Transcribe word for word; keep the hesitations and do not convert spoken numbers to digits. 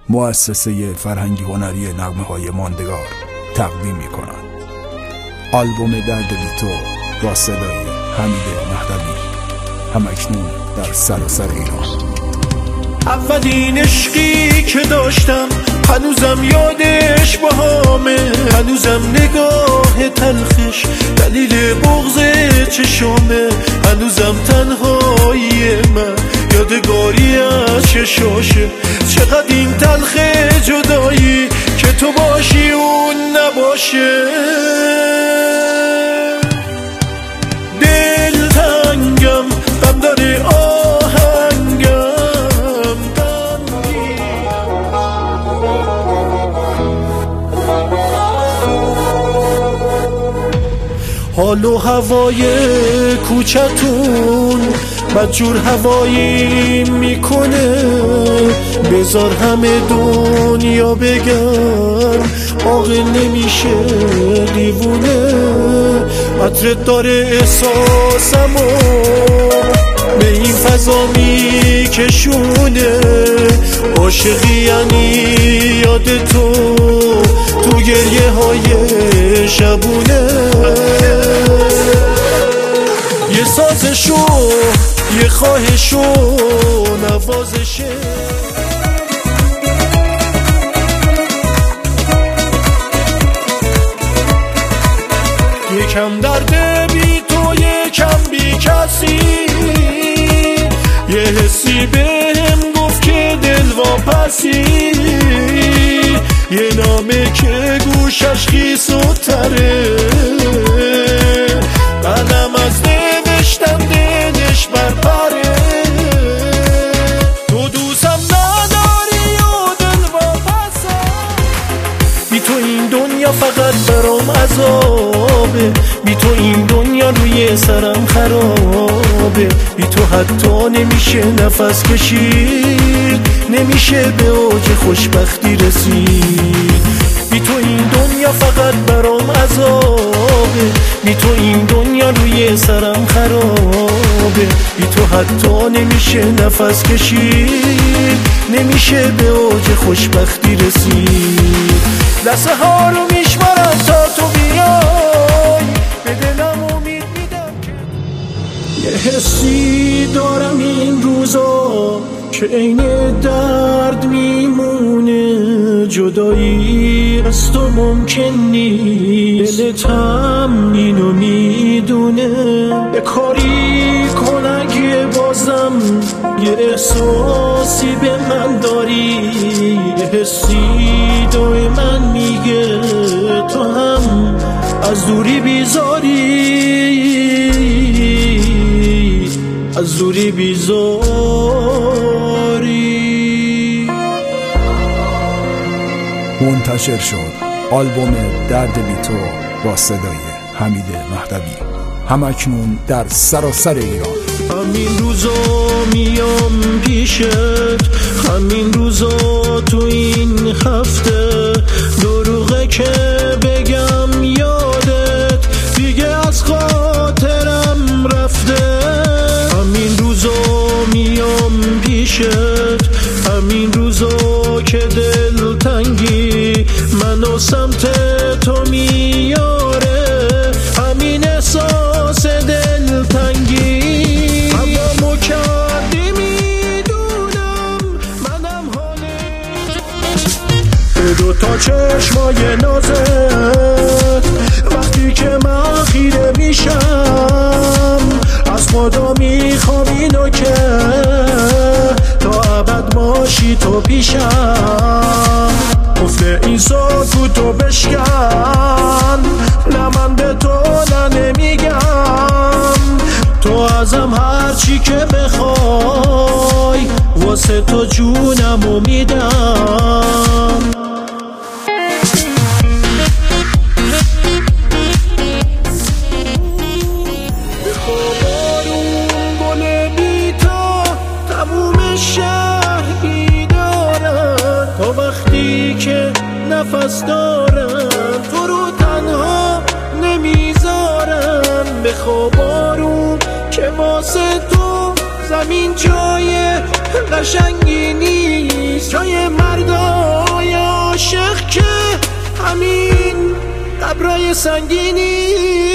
مؤسسه فرهنگی هنری نغمه‌های ماندگار تقدیم می‌کند. آلبوم درد بی تو با صدای حمید مهدوی، همکنون در سراسر ایران. اولین عشقی که داشتم هنوزم یادش باهامه، هنوزم نگاه تلخش دلیل بغض چشامه، هنوزم تنهایی من یادگاری از چشاشه. چقدر این تلخ جدایی که تو باشی اون نباشه. دل تنگم غم داره آهنگم، حال و هوای کوچتون بدجور هوایی میکنه. بذار همه دنیا بگن عاقل نمیشه دیوونه. عطرت داره احساسمو به این فضا میکشونه. عاشقی یعنی یاد تو تو گریه های شبونه. یه سازشو یه خواهشو نوازشه. یکم درد بی تو یکم بی کسی، یه حسی بهم گفت که دل واپسی. یه نامه که گوشش خیس و تره، منم از نوشتم دلش برپره. تو دوستم نداری و دل واپسم. بی تو این دنیا فقط برام عذابه، بی تو این دنیا روی سرم خرابه. بی تو حتی نمیشه نفس کشید، نمیشه به اوج خوشبختی رسید. بی تو این دنیا فقط برام عذابه، بی تو این دنیا روی سرم خرابه. بی تو حتی نمیشه نفس کشید، نمیشه به اوج خوشبختی رسید. لحظه ها رو میشمارم تا تو بیای، به دلم امید میدم که یه حسی دارم این روزا که عین درد میمونه. جدایی از تو ممکن نیست، دلت هم اینو میدونه. یه کاری کن اگه بازم یه احساسی به من داری. یه حسی دای من میگه تو هم از دوری بیزاری، از دوری بیزاری. منتشر شد آلبوم درد بی تو با صدای حمید مهدوی، همکنون در سراسر ایران. همین روزا میام پیشت، همین روزا تو این هفته. دروغه که بگم یادت دیگه از خاطرم رفته. همین روزا میام پیشت، همین روزا که دل تنگی منو سمت تو میاره. همین احساس دل تنگی هوامو کردی میدونم منم حاله. به دوتا چشمای نازت وقتی که من خیره میشم، از خدا میخوام اینو که تا ابد باشی تو پیشم. گفته این سکوتو بشکن، نه من به تو نه نمیگم. تو ازم هرچی که بخوای واسه تو جونمو میدم. نفس دارم تو رو تنها نمیذارم. به خواب آروم که واسه تو زمین جای قشنگی نیست، جای مردان همین قبرای سنگینی